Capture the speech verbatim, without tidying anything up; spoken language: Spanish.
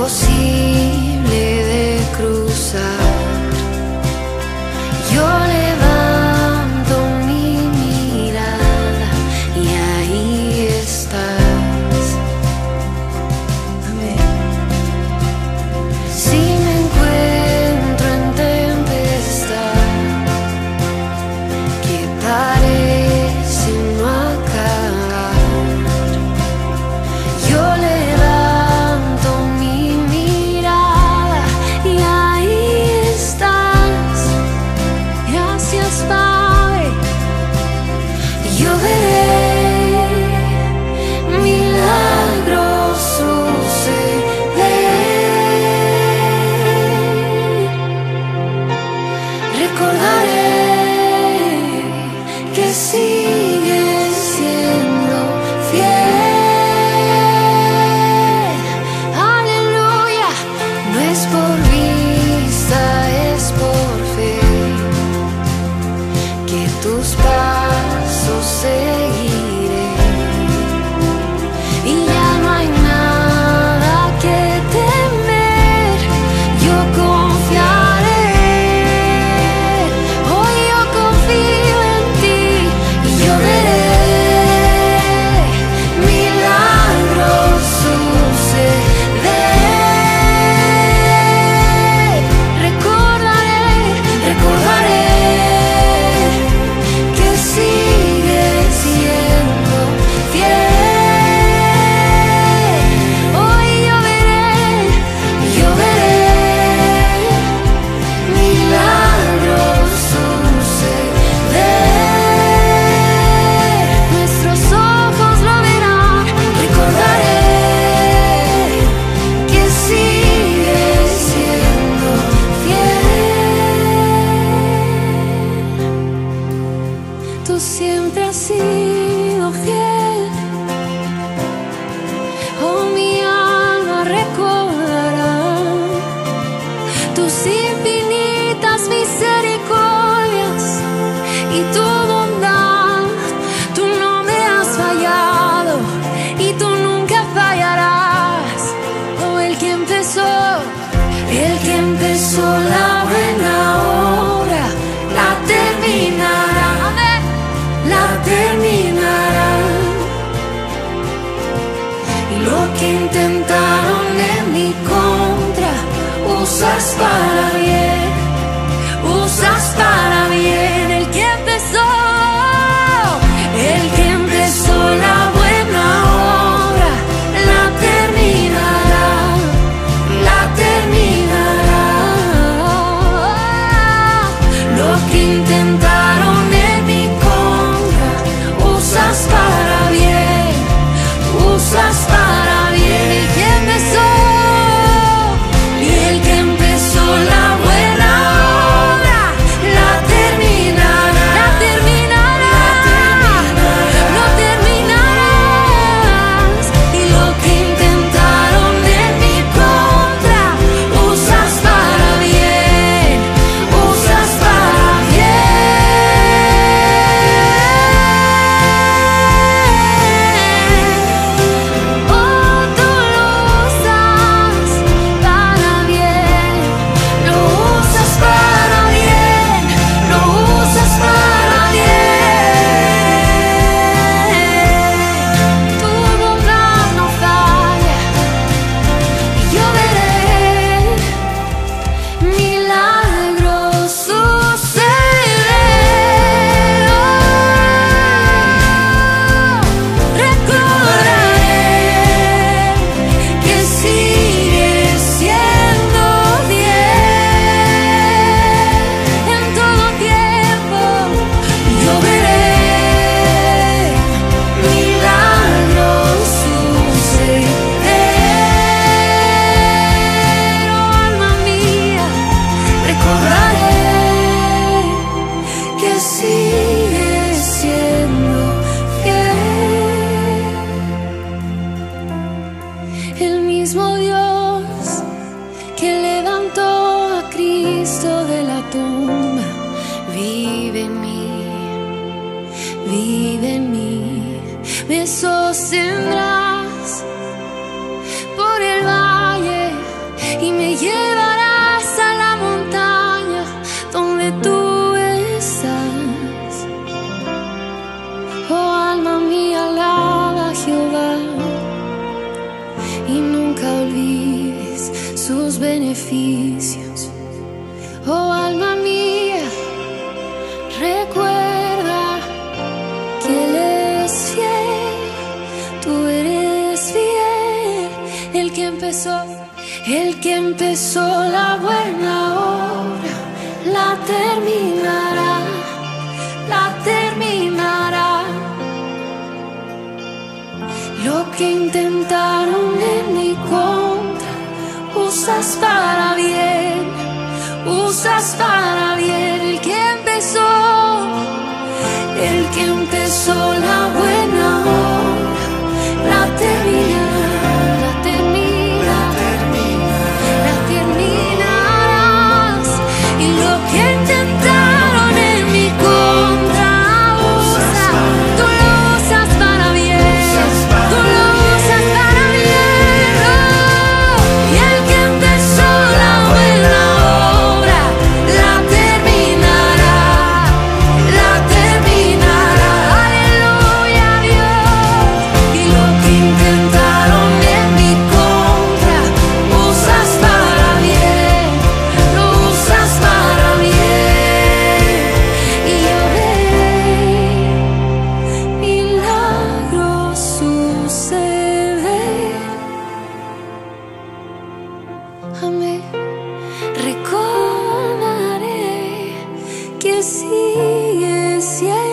imposible de cruzar. Yo levanto mi mirada y ahí estás. Amén. Si me encuentro en tempestad que parece no acabar, yo levanto mi mirada y ahí estás. Gracias, Padre. Yo veré milagros suceder. Recordaré que sigues siendo fiel. Aleluya. No es por vista, es por fe que tus pasos seguiré. Y ya no hay nada que temer, yo confiaré. Hoy yo confío en ti y yo veré milagros suceder. Recordaré, recordaré que sigues siendo fiel. Hoy yo veré, yo veré milagros suceder. Nuestros ojos lo verán. Recordaré que sigues siendo fiel. Tú siempre has sido fiel. Oh, mi alma recordará tus infinitas misericordias y tu bondad. Tú no me has fallado y tú nunca fallarás. Oh, el que empezó, el que empezó la buena obra, la terminará. Amén. La terminará. Y lo que intentaron en mi contra, usas para bien, usas para bien. El que empezó, el que empezó la buena obra, la terminará, la terminará. Lo que intentaron en mi contra, usas para bien, usas para bien. El que empezó, y el que empezó la buena obra, la terminará, la terminará, lo terminarás. Y lo que intentaron en mi contra, usas para bien, usas para bien. Oh, tú lo usas para bien, lo usas para bien, lo usas para bien. Tu bondad no falla y yo veré milagros suceder. Oh, recordaré que sigues siendo fiel en todo tiempo. Yo veré milagros suceder. Oh, alma mía, recordaré que sigues siendo fiel. El mismo Dios que levantó a Cristo de la tumba vive en mí, vive en mí. Me sostendrás por el valle olvides sus beneficios. Oh alma mía, recuerda que Él es fiel, tú eres fiel. El que empezó, el que empezó la buena obra, la terminará, la terminará. Lo que intentaron en mi contra, usas para bien, usas para bien. El que empezó, el que empezó la buena obra, la terminará, la termina, la terminarás. Y lo que intentaron en mi contra, usa, tú lo usas para bien, tú lo usas para bien. Oh, y el que empezó la buena obra, la terminará, la terminará. Aleluya, Dios. Y lo que intentaron en mi contra, usas para bien, lo usas para bien. Y yo veré milagros suceder. Amén. Recordaré que sigues siendo